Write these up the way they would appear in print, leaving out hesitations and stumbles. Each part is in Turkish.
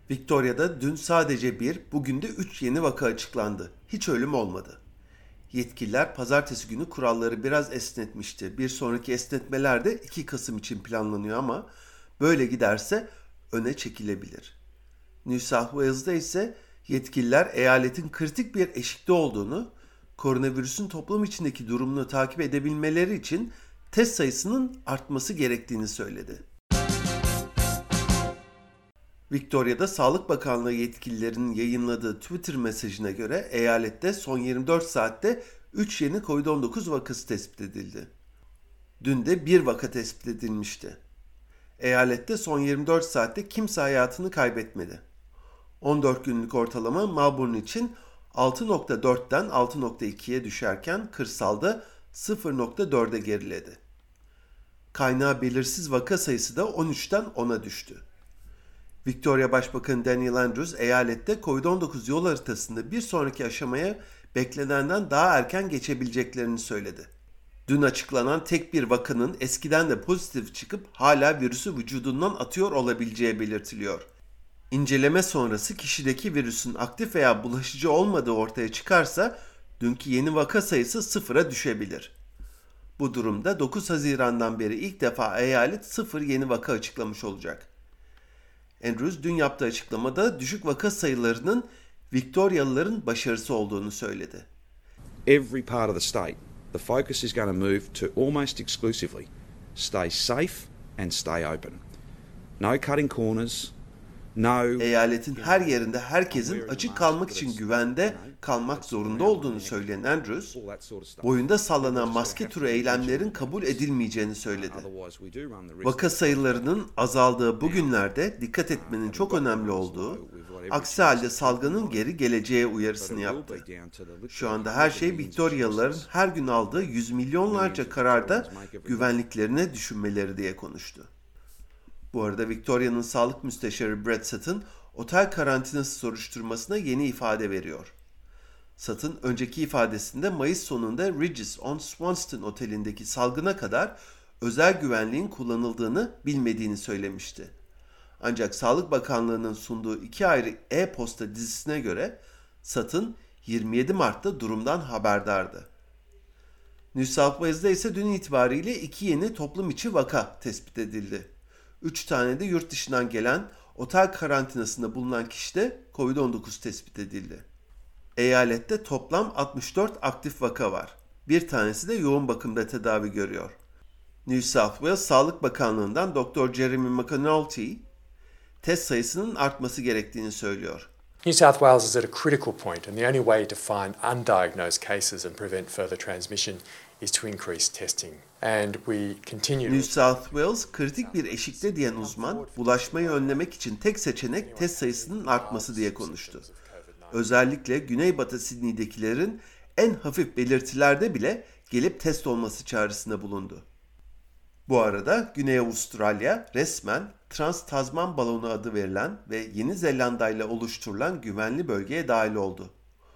Victoria'da dün sadece bugün de 3 yeni vaka açıklandı. Hiç ölüm olmadı. Yetkililer pazartesi günü kuralları biraz esnetmişti. Bir sonraki esnetmeler de 2 Kasım için planlanıyor ama böyle giderse öne çekilebilir. New South Wales'da ise yetkililer eyaletin kritik bir eşikte olduğunu, koronavirüsün toplum içindeki durumunu takip edebilmeleri için test sayısının artması gerektiğini söyledi. Victoria'da Sağlık Bakanlığı yetkililerinin yayınladığı Twitter mesajına göre eyalette son 24 saatte 3 yeni COVID-19 vakası tespit edildi. Dün de bir vaka tespit edilmişti. Eyalette son 24 saatte kimse hayatını kaybetmedi. 14 günlük ortalama Melbourne için 6.4'ten 6.2'ye düşerken kırsalda 0.4'e geriledi. Kaynağı belirsiz vaka sayısı da 13'ten 10'a düştü. Victoria Başbakanı Daniel Andrews eyalette COVID-19 yol haritasında bir sonraki aşamaya beklenenden daha erken geçebileceklerini söyledi. Dün açıklanan tek bir vakanın eskiden de pozitif çıkıp hala virüsü vücudundan atıyor olabileceği belirtiliyor. İnceleme sonrası kişideki virüsün aktif veya bulaşıcı olmadığı ortaya çıkarsa dünkü yeni vaka sayısı sıfıra düşebilir. Bu durumda 9 Haziran'dan beri ilk defa eyalet 0 yeni vaka açıklamış olacak. Andrews dün yaptığı açıklamada düşük vaka sayılarının Victorialıların başarısı olduğunu söyledi. Every part of the state, the focus is going to move to almost exclusively stay safe and stay open. No cutting corners, Eyaletin her yerinde herkesin açık kalmak için güvende kalmak zorunda olduğunu söyleyen Andrews, boyunda sallanan maske türü eylemlerin kabul edilmeyeceğini söyledi. Vaka sayılarının azaldığı bu günlerde dikkat etmenin çok önemli olduğu, aksi halde salgının geri geleceği uyarısını yaptı. Şu anda her şey Victorialıların her gün aldığı yüz milyonlarca kararda güvenliklerine düşünmeleri diye konuştu. Bu arada Victoria'nın sağlık müsteşarı Brett Sutton, otel karantinası soruşturmasına yeni ifade veriyor. Sutton, önceki ifadesinde Mayıs sonunda Regis on Swanston otelindeki salgına kadar özel güvenliğin kullanıldığını bilmediğini söylemişti. Ancak Sağlık Bakanlığı'nın sunduğu 2 ayrı e-posta dizisine göre Sutton 27 Mart'ta durumdan haberdardı. New South Wales'da ise dün itibariyle 2 yeni toplum içi vaka tespit edildi. 3 tane de yurt dışından gelen otel karantinasında bulunan kişide COVID-19 tespit edildi. Eyalette toplam 64 aktif vaka var. Bir tanesi de yoğun bakımda tedavi görüyor. New South Wales Sağlık Bakanlığı'ndan Dr. Jeremy McAnulty, test sayısının artması gerektiğini söylüyor. New South Wales is at a critical point, and the only way to find undiagnosed cases and prevent further transmission is to increase testing. And we continue. New South Wales kritik bir eşikte diyen uzman, bulaşmayı önlemek için tek seçenek test sayısının artması diye konuştu. Özellikle Güneybatı Sydney'dekilerin en hafif belirtilerde bile gelip test olması çağrısında bulundu. Bu arada Güney Avustralya resmen Trans-Tasman balonu adı verilen ve Yeni Zelanda ile oluşturulan güvenli bölgeye dahil oldu.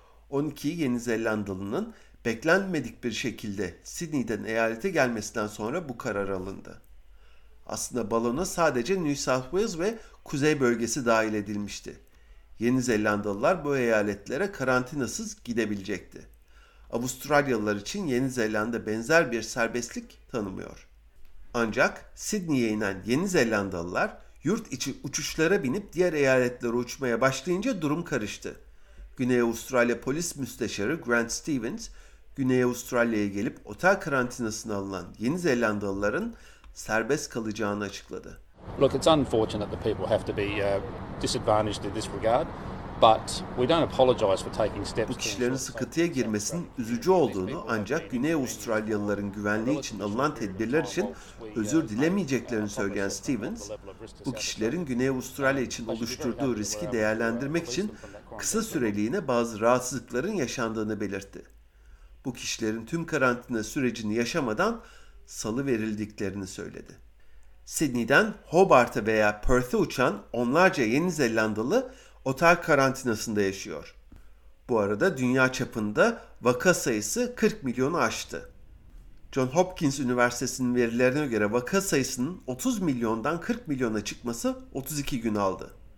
12 Yeni Zelandalı'nın beklenmedik bir şekilde Sydney'den eyalete gelmesinden sonra bu karar alındı. Aslında balona sadece New South Wales ve Kuzey bölgesi dahil edilmişti. Yeni Zelandalılar bu eyaletlere karantinasız gidebilecekti. Avustralyalılar için Yeni Zelanda benzer bir serbestlik tanımıyor. Ancak Sydney'e inen Yeni Zelandalılar yurt içi uçuşlara binip diğer eyaletlere uçmaya başlayınca durum karıştı. Güney Avustralya Polis Müsteşarı Grant Stevens, Güney Avustralya'ya gelip otel karantinasına alınan Yeni Zelandalıların serbest kalacağını açıkladı. Look, it's unfortunate that people have to be disadvantaged in this regard, but we don't apologize for taking steps. Bu kişilerin sıkıntıya girmesinin üzücü olduğunu ancak Güney Avustralyalıların güvenliği için alınan tedbirler için özür dilemeyeceklerini söyleyen Stevens, bu kişilerin Güney Avustralya için oluşturduğu riski değerlendirmek için kısa süreliğine bazı rahatsızlıkların yaşandığını belirtti. Bu kişilerin tüm karantina sürecini yaşamadan salıverildiklerini söyledi. Sydney'den Hobart'a veya Perth'e uçan onlarca Yeni Zelandalı otel karantinasında yaşıyor. Bu arada dünya çapında vaka sayısı 40 milyonu aştı. John Hopkins Üniversitesi'nin verilerine göre vaka sayısının 30 milyondan 40 milyona çıkması 32 gün aldı.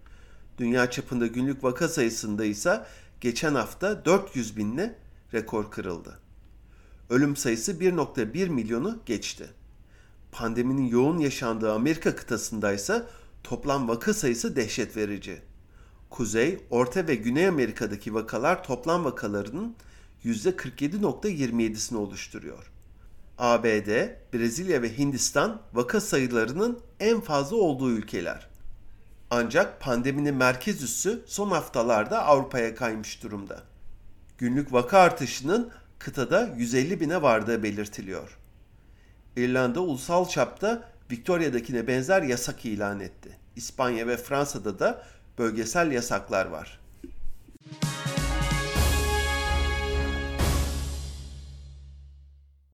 Dünya çapında günlük vaka sayısında ise geçen hafta 400 binle rekor kırıldı. Ölüm sayısı 1,1 milyonu geçti. Pandeminin yoğun yaşandığı Amerika kıtasında ise toplam vaka sayısı dehşet verici. Kuzey, Orta ve Güney Amerika'daki vakalar toplam vakalarının %47,27'sini oluşturuyor. ABD, Brezilya ve Hindistan vaka sayılarının en fazla olduğu ülkeler. Ancak pandeminin merkez üssü son haftalarda Avrupa'ya kaymış durumda. Günlük vaka artışının kıtada 150 bine vardığı belirtiliyor. İrlanda ulusal çapta Victoria'dakine benzer yasak ilan etti. İspanya ve Fransa'da da bölgesel yasaklar var.